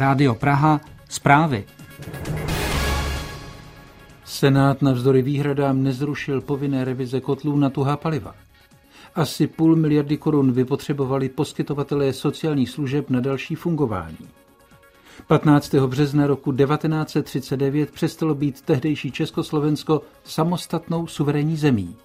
Rádio Praha, zprávy. Senát navzdory výhradám nezrušil povinné revize kotlů na tuhá paliva. Asi 0,5 miliardy korun vypotřebovali poskytovatelé sociálních služeb na další fungování. 15. března roku 1939 přestalo být tehdejší Československo samostatnou suverénní zemí.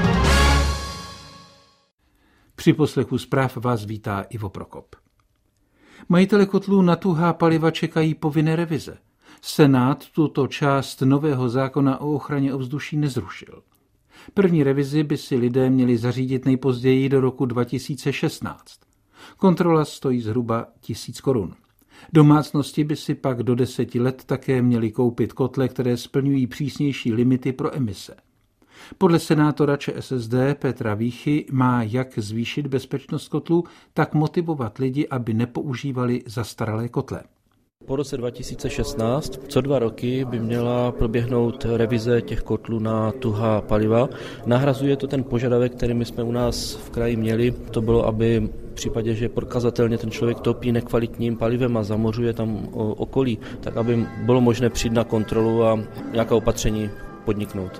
Při poslechu zpráv vás vítá Ivo Prokop. Majitele kotlů na tuhá paliva čekají povinné revize. Senát tuto část nového zákona o ochraně ovzduší nezrušil. První revizi by si lidé měli zařídit nejpozději do roku 2016. Kontrola stojí zhruba 1 000 korun. Domácnosti by si pak do 10 let také měly koupit kotle, které splňují přísnější limity pro emise. Podle senátora ČSSD Petra Víchy má jak zvýšit bezpečnost kotlů, tak motivovat lidi, aby nepoužívali zastaralé kotle. Po roce 2016 co 2 roky by měla proběhnout revize těch kotlů na tuhá paliva. Nahrazuje to ten požadavek, který my jsme u nás v kraji měli. To bylo, aby v případě, že prokazatelně ten člověk topí nekvalitním palivem a zamořuje tam okolí, tak aby bylo možné přijít na kontrolu a nějaká opatření podniknout.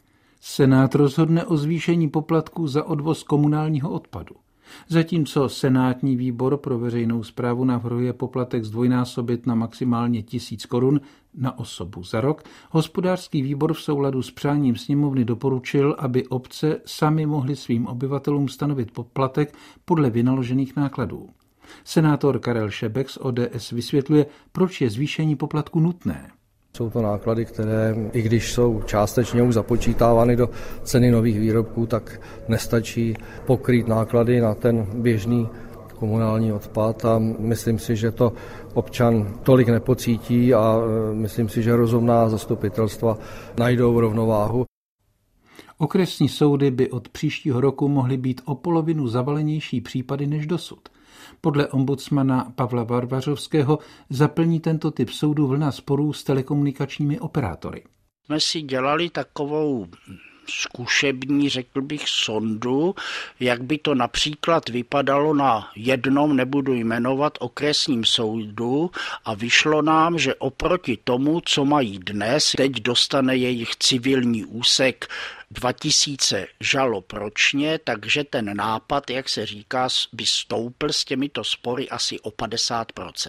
Senát rozhodne o zvýšení poplatků za odvoz komunálního odpadu. Zatímco senátní výbor pro veřejnou správu navrhuje poplatek zdvojnásobit na maximálně 1 000 korun na osobu za rok, hospodářský výbor v souladu s přáním sněmovny doporučil, aby obce sami mohly svým obyvatelům stanovit poplatek podle vynaložených nákladů. Senátor Karel Šebek z ODS vysvětluje, proč je zvýšení poplatku nutné. Jsou to náklady, které, i když jsou částečně už započítávány do ceny nových výrobků, tak nestačí pokrýt náklady na ten běžný komunální odpad a myslím si, že to občan tolik nepocítí a myslím si, že rozumná zastupitelstva najdou rovnováhu. Okresní soudy by od příštího roku mohly být o polovinu zavalenější případy než dosud. Podle ombudsmana Pavla Varvařovského zaplní tento typ soudu vlna sporů s telekomunikačními operátory. Jsme si dělali takovou zkušební, řekl bych, sondu, jak by to například vypadalo na jednom, nebudu jmenovat, okresním soudu a vyšlo nám, že oproti tomu, co mají dnes, teď dostane jejich civilní úsek 2000 žalob ročně, takže ten nápad, jak se říká, by stoupl s těmito spory asi o 50%.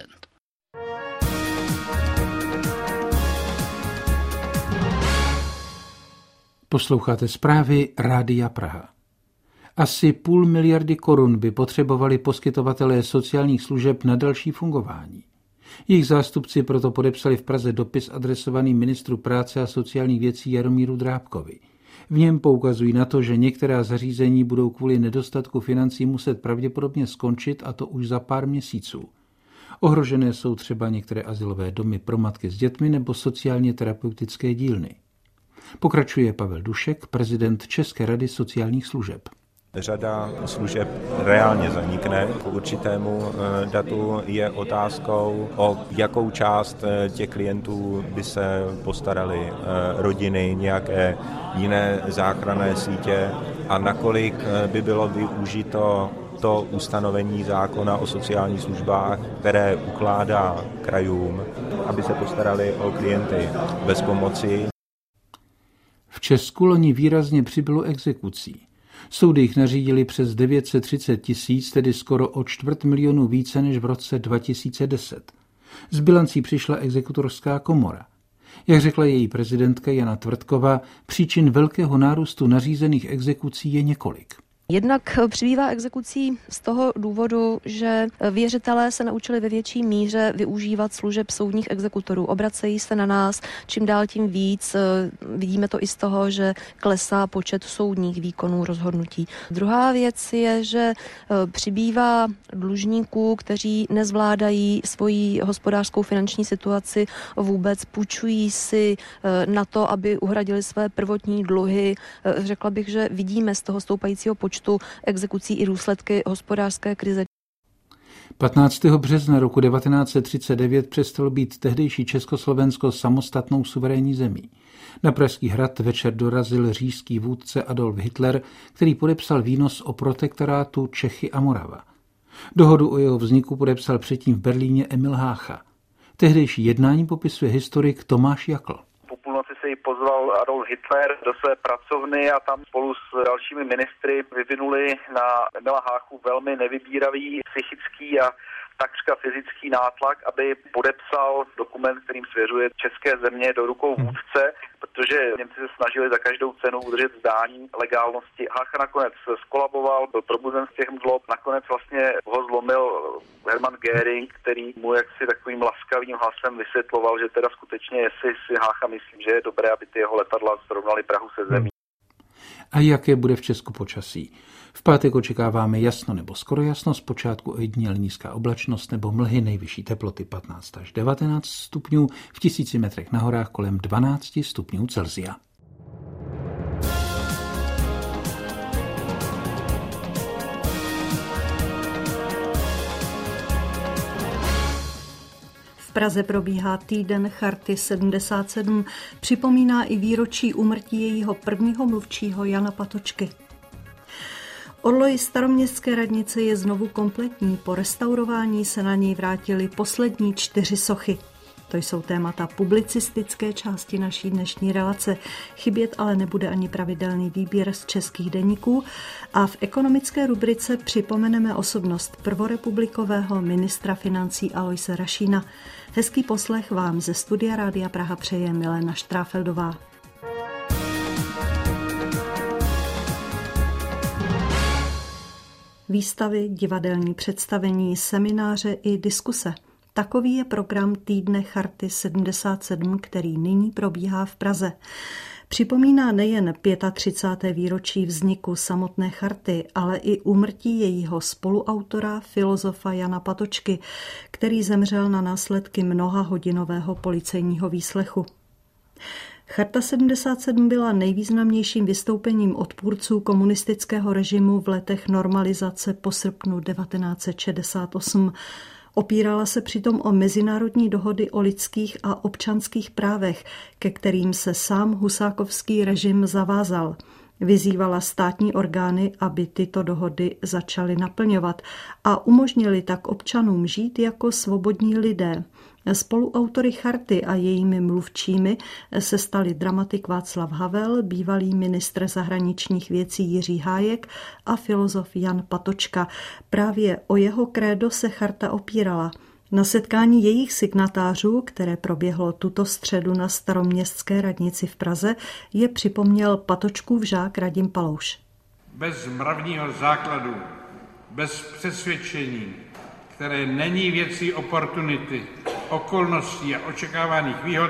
Posloucháte zprávy Rádia Praha. Asi 0,5 miliardy korun by potřebovali poskytovatelé sociálních služeb na další fungování. Jejich zástupci proto podepsali v Praze dopis adresovaný ministru práce a sociálních věcí Jaromíru Drábkovi. V něm poukazují na to, že některá zařízení budou kvůli nedostatku financí muset pravděpodobně skončit, a to už za pár měsíců. Ohrožené jsou třeba některé azylové domy pro matky s dětmi nebo sociálně terapeutické dílny. Pokračuje Pavel Dušek, prezident České rady sociálních služeb. Řada služeb reálně zanikne. K určitému datu je otázkou, o jakou část těch klientů by se postaraly rodiny, nějaké jiné záchranné sítě a nakolik by bylo využito to ustanovení zákona o sociálních službách, které ukládá krajům, aby se postarali o klienty bez pomoci. V Česku loni výrazně přibylo exekucí. Soudy jich nařídili přes 930 000, tedy skoro o 250 000 více než v roce 2010. Z bilancí přišla exekutorská komora. Jak řekla její prezidentka Jana Tvrdková, příčin velkého nárůstu nařízených exekucí je několik. Jednak přibývá exekucí z toho důvodu, že věřitelé se naučili ve větší míře využívat služeb soudních exekutorů. Obracejí se na nás čím dál tím víc. Vidíme to i z toho, že klesá počet soudních výkonů rozhodnutí. Druhá věc je, že přibývá dlužníků, kteří nezvládají svoji hospodářskou finanční situaci vůbec, půjčují si na to, aby uhradili své prvotní dluhy. Řekla bych, že vidíme z toho stoupajícího počtu exekucí i důsledky hospodářské krize. 15. března roku 1939 přestalo být tehdejší Československo samostatnou suverénní zemí. Na Pražský hrad večer dorazil říšský vůdce Adolf Hitler, který podepsal výnos o protektorátu Čechy a Morava. Dohodu o jeho vzniku podepsal předtím v Berlíně Emil Hácha. Tehdejší jednání popisuje historik Tomáš Jakl. Po půlnoci se jí pozval Adolf Hitler do své pracovny a tam spolu s dalšími ministry vyvinuli na Emila Háchu velmi nevybíravý psychický a takřka fyzický nátlak, aby podepsal dokument, kterým svěřuje české země do rukou vůdce, protože Němci se snažili za každou cenu udržet zdání legálnosti. Hácha nakonec skolaboval, byl probuzen z těch mdlob, nakonec vlastně ho zlomil Hermann Göring, který mu jaksi takovým laskavým hlasem vysvětloval, že teda skutečně, jestli si Hácha myslí, že je dobré, aby ty jeho letadla srovnaly Prahu se zemí. A jaké bude v Česku počasí? V pátek očekáváme jasno nebo skoro jasno, zpočátku ojediněle nízká oblačnost nebo mlhy, nejvyšší teploty 15 až 19 stupňů, v 1000 metrech na horách kolem 12 stupňů Celsia. V Praze probíhá týden Charty 77, připomíná i výročí úmrtí jejího prvního mluvčího Jana Patočky. Orloj staroměstské radnice je znovu kompletní, po restaurování se na něj vrátily poslední 4 sochy. To jsou témata publicistické části naší dnešní relace. Chybět ale nebude ani pravidelný výběr z českých deníků a v ekonomické rubrice připomeneme osobnost prvorepublikového ministra financí Aloise Rašína. Hezký poslech vám ze studia Rádia Praha přeje Milena Štráfeldová. Výstavy, divadelní představení, semináře i diskuse. Takový je program týdne Charty 77, který nyní probíhá v Praze. Připomíná nejen 35. výročí vzniku samotné charty, ale i úmrtí jejího spoluautora, filozofa Jana Patočky, který zemřel na následky mnohahodinového policejního výslechu. Charta 77 byla nejvýznamnějším vystoupením odpůrců komunistického režimu v letech normalizace po srpnu 1968. Opírala se přitom o mezinárodní dohody o lidských a občanských právech, ke kterým se sám husákovský režim zavázal. Vyzývala státní orgány, aby tyto dohody začaly naplňovat a umožnili tak občanům žít jako svobodní lidé. Spoluautory charty a jejími mluvčími se stali dramatik Václav Havel, bývalý ministr zahraničních věcí Jiří Hájek a filozof Jan Patočka. Právě o jeho krédo se charta opírala. Na setkání jejich signatářů, které proběhlo tuto středu na Staroměstské radnici v Praze, je připomněl Patočkův žák Radim Palouš. Bez mravního základu, bez přesvědčení, které není věcí oportunity, okolností a očekávaných výhod,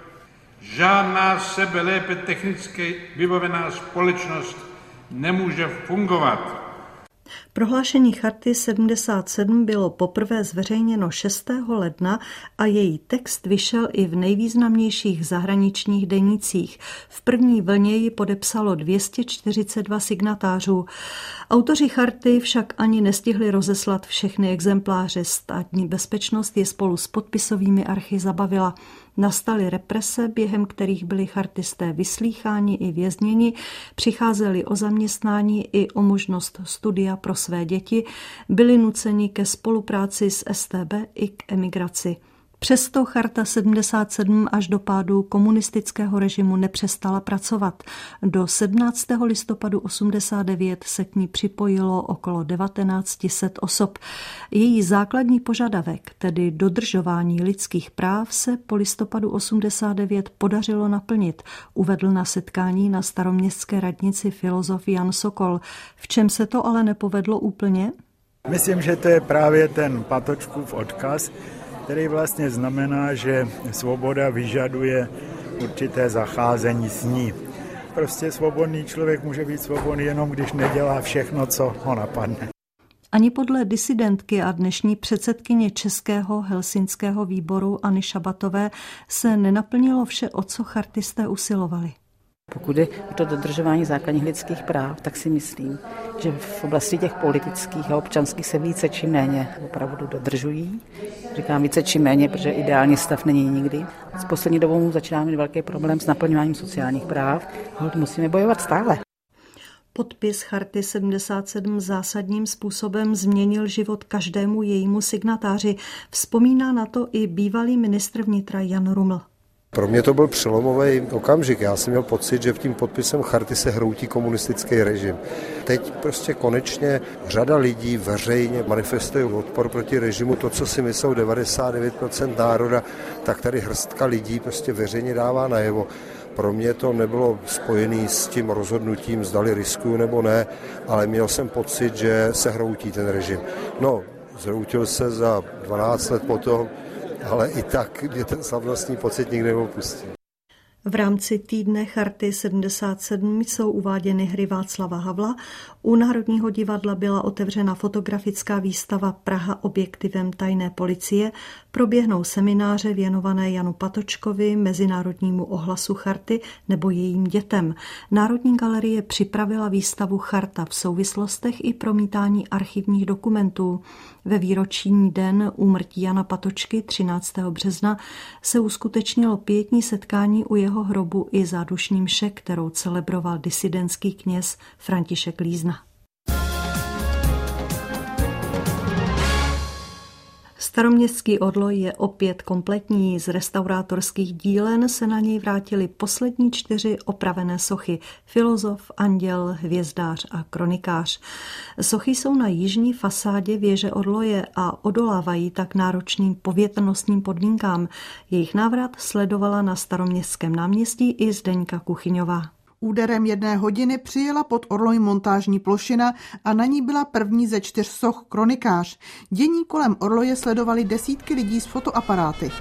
žádná sebelépe technicky vybavená společnost nemůže fungovat. Prohlášení Charty 77 bylo poprvé zveřejněno 6. ledna a její text vyšel i v nejvýznamnějších zahraničních denících. V první vlně ji podepsalo 242 signatářů. Autoři Charty však ani nestihli rozeslat všechny exempláře. Státní bezpečnost je spolu s podpisovými archy zabavila. Nastaly represe, během kterých byli chartisté vyslýcháni i vězněni, přicházeli o zaměstnání i o možnost studia pro své děti, byli nuceni ke spolupráci s StB i k emigraci. Přesto Charta 77 až do pádu komunistického režimu nepřestala pracovat. Do 17. listopadu 89 se k ní připojilo okolo 1900 osob. Její základní požadavek, tedy dodržování lidských práv, se po listopadu 89 podařilo naplnit, uvedl na setkání na Staroměstské radnici filozof Jan Sokol. V čem se to ale nepovedlo úplně? Myslím, že to je právě ten Patočkův odkaz, který vlastně znamená, že svoboda vyžaduje určité zacházení s ní. Prostě svobodný člověk může být svobodný jenom, když nedělá všechno, co ho napadne. Ani podle disidentky a dnešní předsedkyně Českého helsinského výboru Anny Šabatové se nenaplnilo vše, o co chartisté usilovali. Pokud je to dodržování základních lidských práv, tak si myslím, že v oblasti těch politických a občanských se více či méně opravdu dodržují. Říkám více či méně, protože ideální stav není nikdy. S poslední dobou začíná mít velký problém s naplňováním sociálních práv. Musíme bojovat stále. Podpis Charty 77 zásadním způsobem změnil život každému jejímu signatáři. Vzpomíná na to i bývalý ministr vnitra Jan Ruml. Pro mě to byl přelomový okamžik. Já jsem měl pocit, že tím podpisem charty se hroutí komunistický režim. Teď prostě konečně řada lidí veřejně manifestuje odpor proti režimu. To, co si myslou 99% národa, tak tady hrstka lidí prostě veřejně dává najevo. Pro mě to nebylo spojené s tím rozhodnutím, zdali riskuju nebo ne, ale měl jsem pocit, že se hroutí ten režim. No, zhroutil se za 12 let potom, ale i tak mě ten slavnostní pocit nikdy neopustil. V rámci týdne Charty 77 jsou uváděny hry Václava Havla. U Národního divadla byla otevřena fotografická výstava Praha objektivem tajné policie. Proběhnou semináře věnované Janu Patočkovi, mezinárodnímu ohlasu charty nebo jejím dětem. Národní galerie připravila výstavu Charta v souvislostech i promítání archivních dokumentů. Ve výroční den úmrtí Jana Patočky 13. března se uskutečnilo pietní setkání u jeho hrobu i zádušní mše, kterou celebroval disidentský kněz František Lízna. Staroměstský orloj je opět kompletní. Z restaurátorských dílen se na něj vrátily poslední 4 opravené sochy. Filozof, Anděl, Hvězdář a Kronikář. Sochy jsou na jižní fasádě věže orloje a odolávají tak náročným povětrnostním podmínkám. Jejich návrat sledovala na Staroměstském náměstí i Zdeňka Kuchyňová. Úderem 1 hodiny přijela pod orloj montážní plošina a na ní byla první ze 4 soch Kronikář. Dění kolem orloje sledovali desítky lidí s fotoaparáty.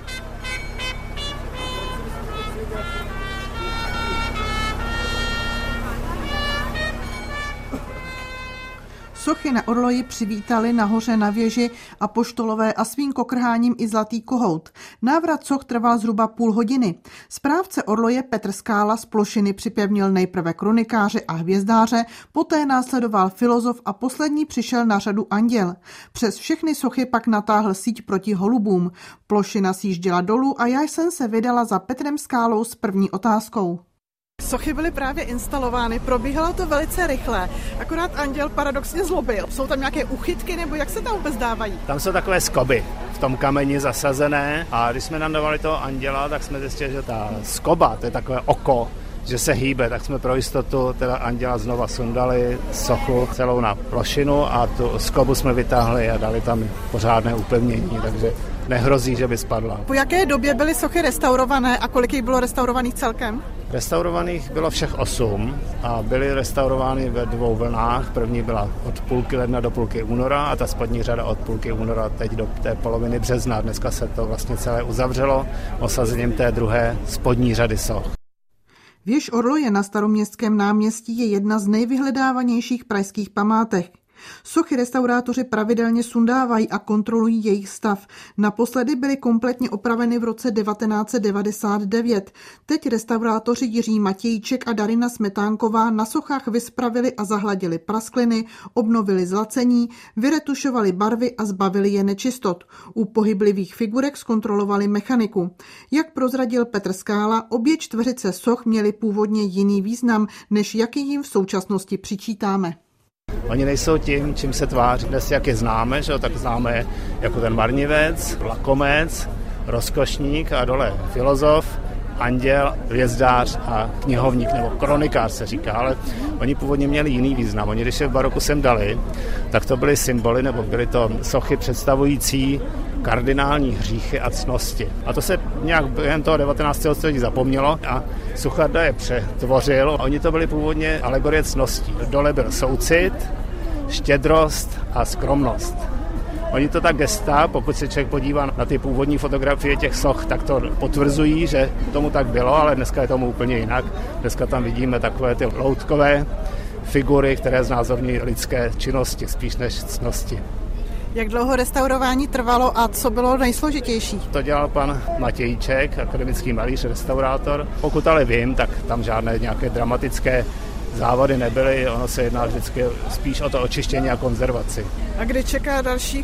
Sochy na orloji přivítali nahoře na věži apoštolové a svým kokrháním i zlatý kohout. Návrat soch trval zhruba půl hodiny. Správce orloje Petr Skála z plošiny připevnil nejprve Kronikáře a Hvězdáře, poté následoval Filozof a poslední přišel na řadu Anděl. Přes všechny sochy pak natáhl síť proti holubům. Plošina sjížděla dolů a já jsem se vydala za Petrem Skálou s první otázkou. Sochy byly právě instalovány, probíhalo to velice rychle, akorát Anděl paradoxně zlobil. Jsou tam nějaké uchytky, nebo jak se tam vůbec dávají? Tam jsou takové skoby v tom kameni zasazené a když jsme nandavali toho Anděla, tak jsme zjistili, že ta skoba, to je takové oko, že se hýbe, tak jsme pro jistotu teda Anděla znova sundali sochu celou na plošinu a tu skobu jsme vytáhli a dali tam pořádné upevnění, takže nehrozí, že by spadla. Po jaké době byly sochy restaurované a kolik jich bylo restaurovaných celkem? Restaurovaných bylo všech 8 a byly restaurovány ve 2 vlnách. První byla od půlky ledna do půlky února a ta spodní řada od půlky února teď do té poloviny března. Dneska se to vlastně celé uzavřelo osazením té druhé spodní řady soch. Věž orloje na Staroměstském náměstí je jedna z nejvyhledávanějších pražských památek. Sochy restaurátoři pravidelně sundávají a kontrolují jejich stav. Naposledy byly kompletně opraveny v roce 1999. Teď restaurátoři Jiří Matějček a Darina Smetánková na sochách vyspravili a zahladili praskliny, obnovili zlacení, vyretušovali barvy a zbavili je nečistot. U pohyblivých figurek zkontrolovali mechaniku. Jak prozradil Petr Skála, obě čtveřice soch měly původně jiný význam, než jaký jim v současnosti přičítáme. Oni nejsou tím, čím se tváří. Dnes, jak je známe, že? Tak známe je jako ten marnivec, lakomec, rozkošník a dole filozof, Anděl, Hvězdář a knihovník nebo kronikář se říká, ale oni původně měli jiný význam. Oni, když je v baroku sem dali, tak to byly symboly nebo byly to sochy představující kardinální hříchy a ctnosti. A to se nějak během toho 19. století zapomnělo a Sucharda je přetvořil. Oni to byly původně alegorie ctností. Dole byl soucit, štědrost a skromnost. Oni to tak gesta, pokud se člověk podívá na ty původní fotografie těch soch, tak to potvrzují, že tomu tak bylo, ale dneska je tomu úplně jinak. Dneska tam vidíme takové ty loutkové figury, které znázorňují lidské činnosti spíš než ctnosti. Jak dlouho restaurování trvalo a co bylo nejsložitější? To dělal pan Matějček, akademický malíř, restaurátor. Pokud ale vím, tak tam žádné nějaké dramatické závady nebyly, ono se jedná vždycky spíš o to očištění a konzervaci. A kdy čeká další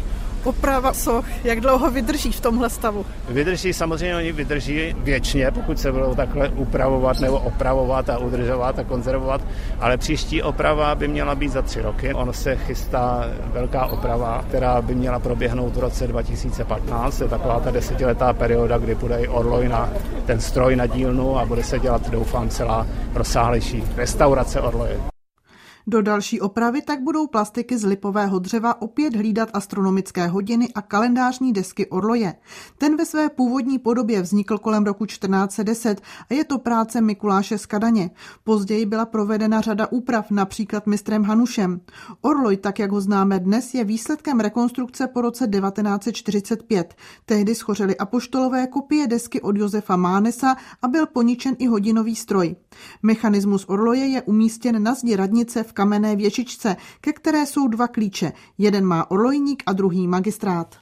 oprava soch, jak dlouho vydrží v tomhle stavu? Vydrží, samozřejmě oni vydrží věčně, pokud se budou takhle upravovat nebo opravovat a udržovat a konzervovat, ale příští oprava by měla být za 3 roky. Ono se chystá velká oprava, která by měla proběhnout v roce 2015. Je taková ta 10letá perioda, kdy půjde i Orloj na ten stroj na dílnu a bude se dělat, doufám, celá rozsáhlejší restaurace Orloje. Do další opravy tak budou plastiky z lipového dřeva opět hlídat astronomické hodiny a kalendářní desky Orloje. Ten ve své původní podobě vznikl kolem roku 1410 a je to práce Mikuláše z Kadaně. Později byla provedena řada úprav, například mistrem Hanušem. Orloj, tak jak ho známe dnes, je výsledkem rekonstrukce po roce 1945. Tehdy schořely apoštolové kopie desky od Josefa Mánesa a byl poničen i hodinový stroj. Mechanismus Orloje je umístěn na zdi radnice v kamenné věžičce, ke které jsou 2 klíče. Jeden má orlojník a druhý magistrát.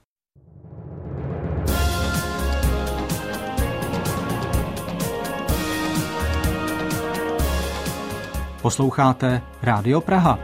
Posloucháte Rádio Praha.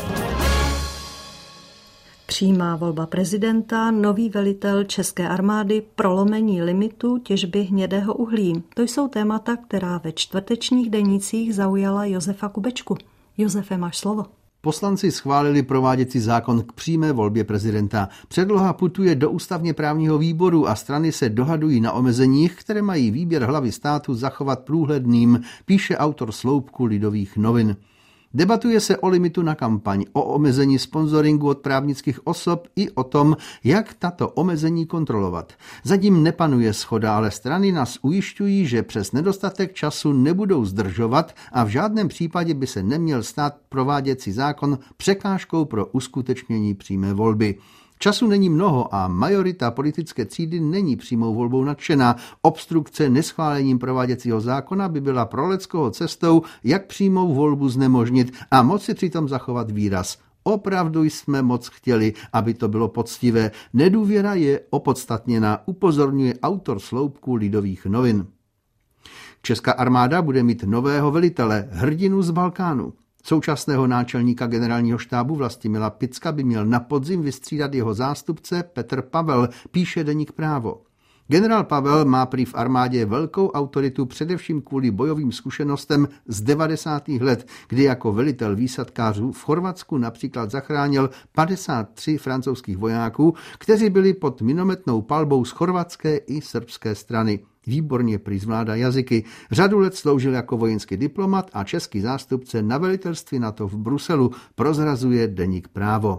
Přímá volba prezidenta, nový velitel české armády, prolomení limitu těžby hnědého uhlí. To jsou témata, která ve čtvrtečních denících zaujala Josefa Kubečku. Josefe, máš slovo. Poslanci schválili prováděcí zákon k přímé volbě prezidenta. Předloha putuje do ústavně právního výboru a strany se dohadují na omezeních, které mají výběr hlavy státu zachovat průhledným, píše autor sloupku Lidových novin. Debatuje se o limitu na kampaň, o omezení sponzoringu od právnických osob i o tom, jak tato omezení kontrolovat. Zatím nepanuje shoda, ale strany nás ujišťují, že přes nedostatek času nebudou zdržovat a v žádném případě by se neměl stát prováděcí zákon překážkou pro uskutečnění přímé volby. Času není mnoho a majorita politické třídy není přímou volbou nadšená. Obstrukce neschválením prováděcího zákona by byla pro Leckoho cestou, jak přímou volbu znemožnit a moci přitom zachovat výraz. Opravdu jsme moc chtěli, aby to bylo poctivé. Nedůvěra je opodstatněná, upozorňuje autor sloupku Lidových novin. Česká armáda bude mít nového velitele, hrdinu z Balkánu. Současného náčelníka generálního štábu Vlastimila Picka by měl na podzim vystřídat jeho zástupce Petr Pavel, píše deník Právo. Generál Pavel má prý v armádě velkou autoritu především kvůli bojovým zkušenostem z 90. let, kdy jako velitel výsadkářů v Chorvatsku například zachránil 53 francouzských vojáků, kteří byli pod minometnou palbou z chorvatské i srbské strany. Výborně prý zvládá jazyky. Řadu let sloužil jako vojenský diplomat a český zástupce na velitelství NATO v Bruselu, prozrazuje deník Právo.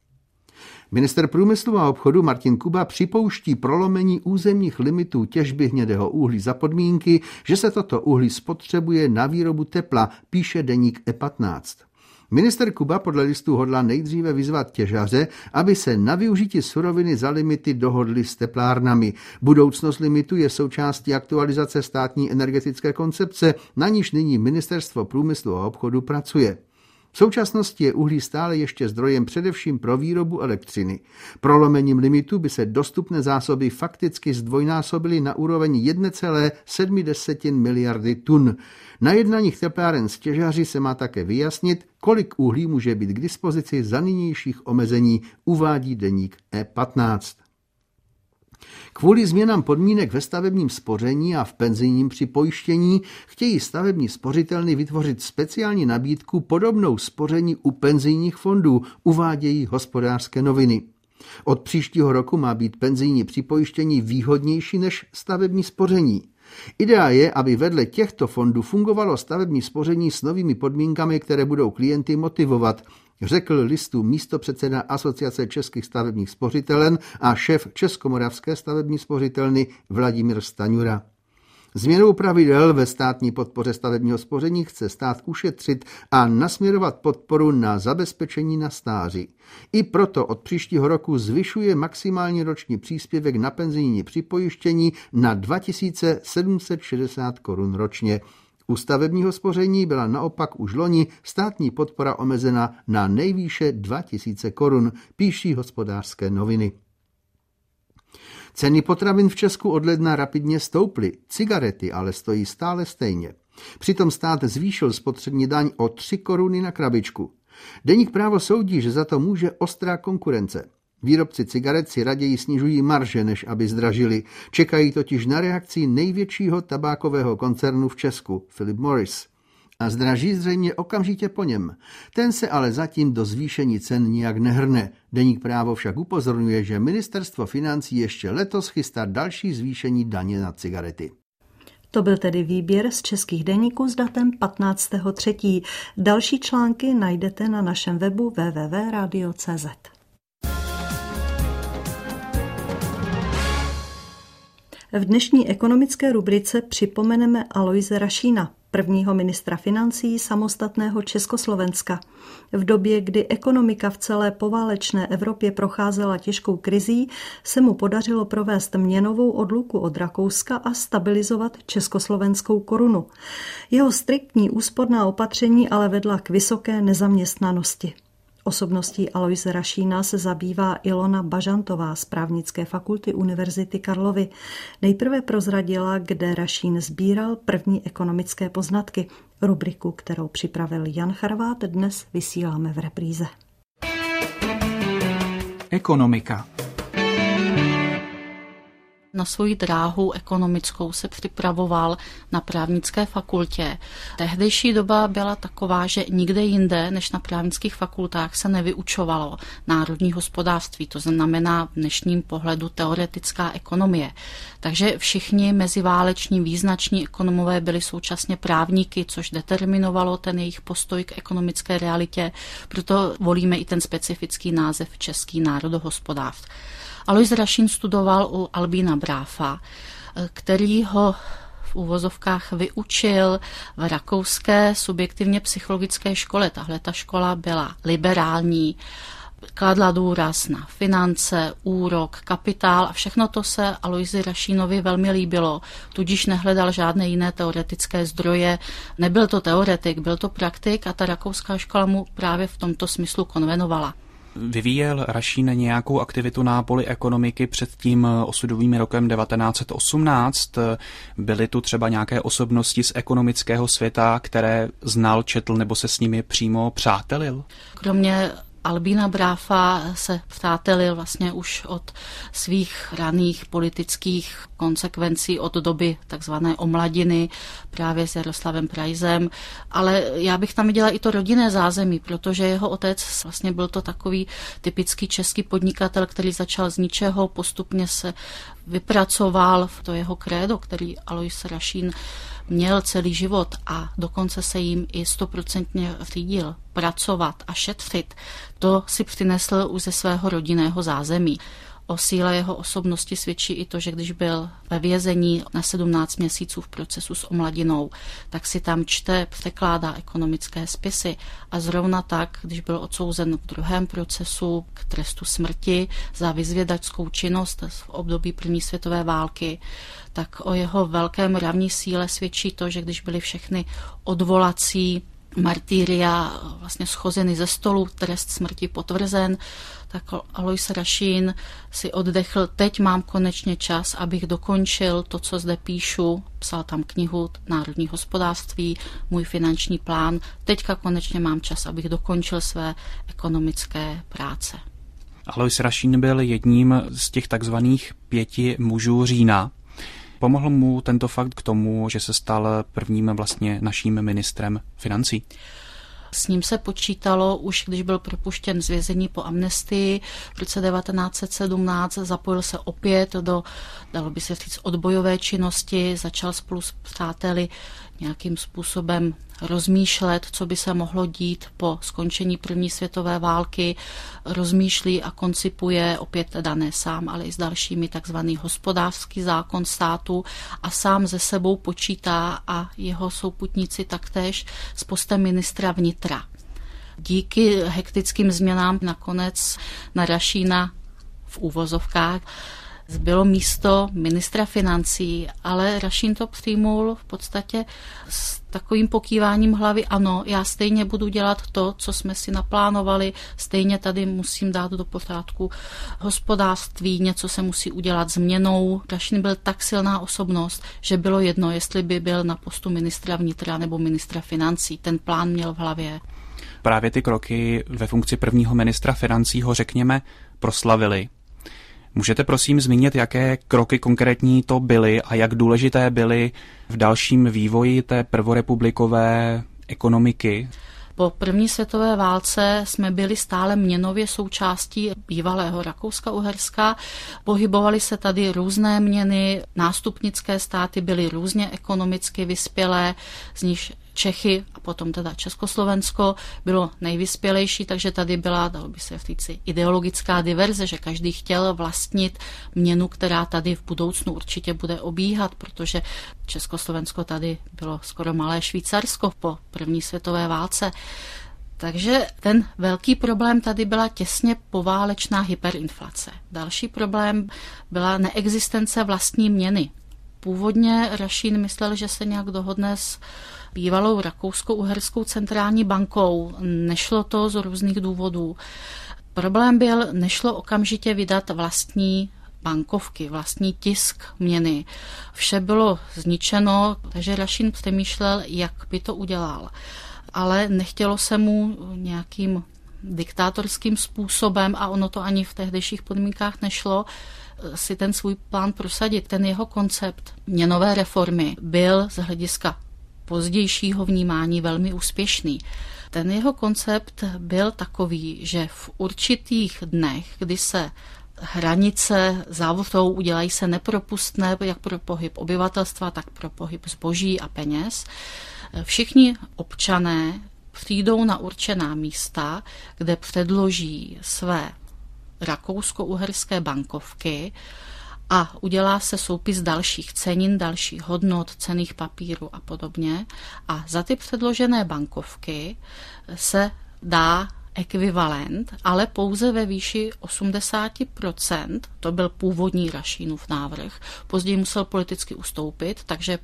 Minister průmyslu a obchodu Martin Kuba připouští prolomení územních limitů těžby hnědého uhlí za podmínky, že se toto uhlí spotřebuje na výrobu tepla, píše deník E15. Minister Kuba podle listů hodlá nejdříve vyzvat těžaře, aby se na využití suroviny za limity dohodli s teplárnami. Budoucnost limitu je součástí aktualizace státní energetické koncepce, na níž nyní Ministerstvo průmyslu a obchodu pracuje. V současnosti je uhlí stále ještě zdrojem především pro výrobu elektřiny. Prolomením limitu by se dostupné zásoby fakticky zdvojnásobily na úroveň 1,7 miliardy tun. Na jednáních tepláren s těžaři se má také vyjasnit, kolik uhlí může být k dispozici za nynějších omezení, uvádí deník E15. Kvůli změnám podmínek ve stavebním spoření a v penzijním připojištění chtějí stavební spořitelny vytvořit speciální nabídku podobnou spoření u penzijních fondů, uvádějí Hospodářské noviny. Od příštího roku má být penzijní připojištění výhodnější než stavební spoření. Idea je, aby vedle těchto fondů fungovalo stavební spoření s novými podmínkami, které budou klienty motivovat, řekl listu místopředseda Asociace českých stavebních spořitelen a šéf Českomoravské stavební spořitelny Vladimír Staňura. Změnou pravidel ve státní podpoře stavebního spoření chce stát ušetřit a nasměrovat podporu na zabezpečení na stáří. I proto od příštího roku zvyšuje maximální roční příspěvek na penzijní připojištění na 2760 korun ročně. U stavebního spoření byla naopak už loni státní podpora omezena na nejvýše 2000 korun, píší Hospodářské noviny. Ceny potravin v Česku od ledna rapidně stouply, cigarety ale stojí stále stejně. Přitom stát zvýšil spotřební daň o 3 koruny na krabičku. Deník Právo soudí, že za to může ostrá konkurence. Výrobci cigaret si raději snižují marže, než aby zdražili. Čekají totiž na reakci největšího tabákového koncernu v Česku, Philip Morris. A zdraží zřejmě okamžitě po něm. Ten se ale zatím do zvýšení cen nijak nehrne. Deník Právo však upozorňuje, že ministerstvo financí ještě letos chystá další zvýšení daně na cigarety. To byl tedy výběr z českých deníků s datem 15.3. Další články najdete na našem webu www.radio.cz. V dnešní ekonomické rubrice připomeneme Aloise Rašína, prvního ministra financí samostatného Československa. V době, kdy ekonomika v celé poválečné Evropě procházela těžkou krizí, se mu podařilo provést měnovou odluku od Rakouska a stabilizovat československou korunu. Jeho striktní úsporná opatření ale vedla k vysoké nezaměstnanosti. Osobností Aloise Rašína se zabývá Ilona Bažantová z Právnické fakulty Univerzity Karlovy. Nejprve prozradila, kde Rašín sbíral první ekonomické poznatky. Rubriku, kterou připravil Jan Charvát, dnes vysíláme v repríze. Ekonomika. Na svoji dráhu ekonomickou se připravoval na právnické fakultě. Tehdejší doba byla taková, že nikde jinde než na právnických fakultách se nevyučovalo národní hospodářství, to znamená v dnešním pohledu teoretická ekonomie. Takže všichni meziváleční význační ekonomové byli současně právníky, což determinovalo ten jejich postoj k ekonomické realitě, proto volíme i ten specifický název český národohospodář. Alois Rašín studoval u Albína Bráfa, který ho v uvozovkách vyučil v rakouské subjektivně psychologické škole. Tahle ta škola byla liberální, kladla důraz na finance, úrok, kapitál a všechno to se Aloisi Rašínovi velmi líbilo, tudíž nehledal žádné jiné teoretické zdroje. Nebyl to teoretik, byl to praktik a ta rakouská škola mu právě v tomto smyslu konvenovala. Vyvíjel Rašín nějakou aktivitu na poli ekonomiky před tím osudovým rokem 1918? Byly tu třeba nějaké osobnosti z ekonomického světa, které znal, četl nebo se s nimi přímo přátelil? Kromě Albína Bráfa se přátelil vlastně už od svých raných politických konsekvencí, od doby takzvané omladiny právě s Jaroslavem Praisem, ale já bych tam viděla i to rodinné zázemí, protože jeho otec vlastně byl to takový typický český podnikatel, který začal z ničeho, postupně se vypracoval v to jeho krédo, který Alois Rašín měl celý život a dokonce se jim i 100% řídil, pracovat a šetřit. To si přinesl už ze svého rodinného zázemí. O síle jeho osobnosti svědčí i to, že když byl ve vězení na 17 měsíců v procesu s omladinou, tak si tam čte, překládá ekonomické spisy a zrovna tak, když byl odsouzen v druhém procesu k trestu smrti za vyzvědačskou činnost v období první světové války, tak o jeho velké mravní síle svědčí to, že když byly všechny odvolací martyria vlastně schozeny ze stolu, trest smrti potvrzen, tak Alois Rašín si oddechl, teď mám konečně čas, abych dokončil to, co zde píšu, psal tam knihu Národní hospodářství, můj finanční plán, teďka konečně mám čas, abych dokončil své ekonomické práce. Alois Rašín byl jedním z těch takzvaných 5 mužů října. Pomohl mu tento fakt k tomu, že se stal prvním vlastně naším ministrem financí? S ním se počítalo už, když byl propuštěn z vězení po amnestii v roce 1917, zapojil se opět do, dalo by se říct, odbojové činnosti, začal spolu s přáteli nějakým způsobem rozmýšlet, co by se mohlo dít po skončení první světové války, rozmýšlí a koncipuje opět teda ne sám, ale i s dalšími takzvaný hospodářský zákon státu a sám ze sebou počítá a jeho souputníci taktéž s postem ministra vnitra. Díky hektickým změnám nakonec na Rašína v úvozovkách zbylo místo ministra financí, ale Rašín to přijmul v podstatě s takovým pokýváním hlavy, ano, já stejně budu dělat to, co jsme si naplánovali, stejně tady musím dát do pořádku hospodářství, něco se musí udělat změnou. Rašín byl tak silná osobnost, že bylo jedno, jestli by byl na postu ministra vnitra nebo ministra financí. Ten plán měl v hlavě. právě ty kroky ve funkci prvního ministra financí ho, řekněme, proslavily. Můžete prosím zmínit, jaké kroky konkrétní to byly a jak důležité byly v dalším vývoji té prvorepublikové ekonomiky? Po první světové válce jsme byli stále měnově součástí bývalého Rakouska-Uherska. Pohybovaly se tady různé měny, nástupnické státy byly různě ekonomicky vyspělé, z nich Čechy a potom teda Československo bylo nejvyspělejší, takže tady byla, dalo by se říci, ideologická diverze, že každý chtěl vlastnit měnu, která tady v budoucnu určitě bude obíhat, protože Československo tady bylo skoro malé Švýcarsko po první světové válce. Takže ten velký problém tady byla těsně poválečná hyperinflace. Další problém byla neexistence vlastní měny. Původně Rašín myslel, že se nějak dohodne s bývalou Rakousko-Uherskou centrální bankou. Nešlo to z různých důvodů. Problém byl, nešlo okamžitě vydat vlastní bankovky, vlastní tisk měny. Vše bylo zničeno, takže Rašín přemýšlel, jak by to udělal. Ale nechtělo se mu nějakým diktátorským způsobem, a ono to ani v tehdejších podmínkách nešlo, si ten svůj plán prosadit. Ten jeho koncept měnové reformy byl z hlediska pozdějšího vnímání velmi úspěšný. Ten jeho koncept byl takový, že v určitých dnech, kdy se hranice zavřou, udělají se nepropustné jak pro pohyb obyvatelstva, tak pro pohyb zboží a peněz, všichni občané přijdou na určená místa, kde předloží své rakousko-uherské bankovky a udělá se soupis dalších cenin, dalších hodnot, cenných papírů a podobně. A za ty předložené bankovky se dá ekvivalent, ale pouze ve výši 80%, to byl původní Rašínův návrh, později musel politicky ustoupit, takže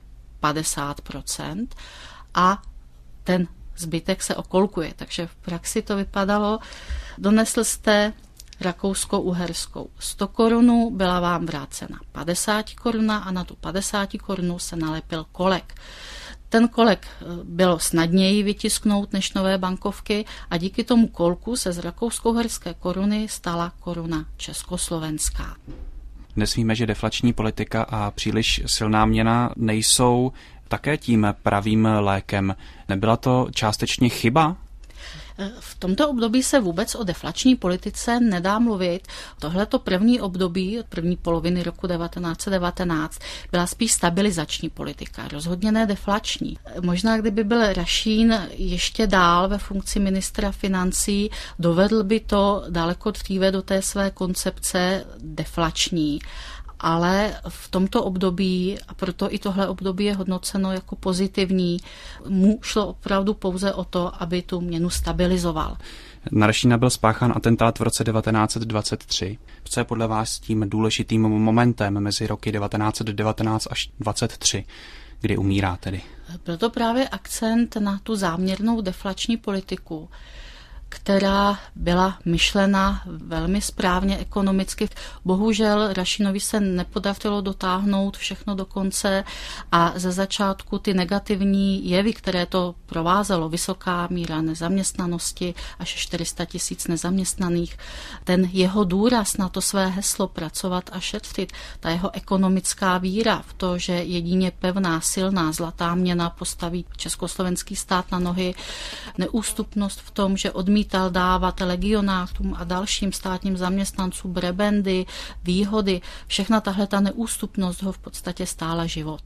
50%, a ten zbytek se okolkuje. Takže v praxi to vypadalo, donesl jste rakousko-uherskou 100 korun, byla vám vrácena 50 koruna a na tu 50 korunu se nalepil kolek. Ten kolek bylo snadněji vytisknout než nové bankovky a díky tomu kolku se z rakousko-uherské koruny stala koruna československá. Dnes víme, že deflační politika a příliš silná měna nejsou také tím pravým lékem. Nebyla to částečně chyba? V tomto období se vůbec o deflační politice nedá mluvit. Tohleto první období, první poloviny roku 1919, byla spíš stabilizační politika, rozhodně ne deflační. Možná kdyby byl Rašín ještě dál ve funkci ministra financí, dovedl by to daleko dříve do té své koncepce deflační. Ale v tomto období, a proto i tohle období je hodnoceno jako pozitivní, mu šlo opravdu pouze o to, aby tu měnu stabilizoval. Na Rašína byl spáchán atentát v roce 1923. Co je podle vás tím důležitým momentem mezi roky 1919 až 1923, kdy umírá tedy? Byl to právě akcent na tu záměrnou deflační politiku, která byla myšlena velmi správně ekonomicky. Bohužel Rašínovi se nepodařilo dotáhnout všechno do konce a ze začátku ty negativní jevy, které to provázelo, vysoká míra nezaměstnanosti, až 400 000 nezaměstnaných, ten jeho důraz na to své heslo pracovat a šetřit, ta jeho ekonomická víra v to, že jedině pevná, silná, zlatá měna postaví československý stát na nohy, neústupnost v tom, že odmítal dávat legionářům a dalším státním zaměstnancům prebendy, výhody. Všechna tahle ta neústupnost ho v podstatě stála život.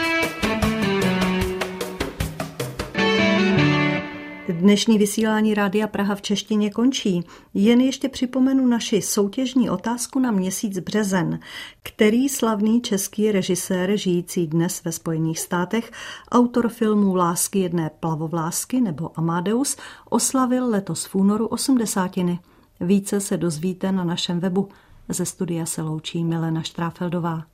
Dnešní vysílání Rádia Praha v češtině končí. Jen ještě připomenu naši soutěžní otázku na měsíc březen. Který slavný český režisér žijící dnes ve Spojených státech, autor filmů Lásky jedné plavovlásky nebo Amadeus, oslavil letos v únoru 80. Více se dozvíte na našem webu. Ze studia se loučí Milena Štráfeldová.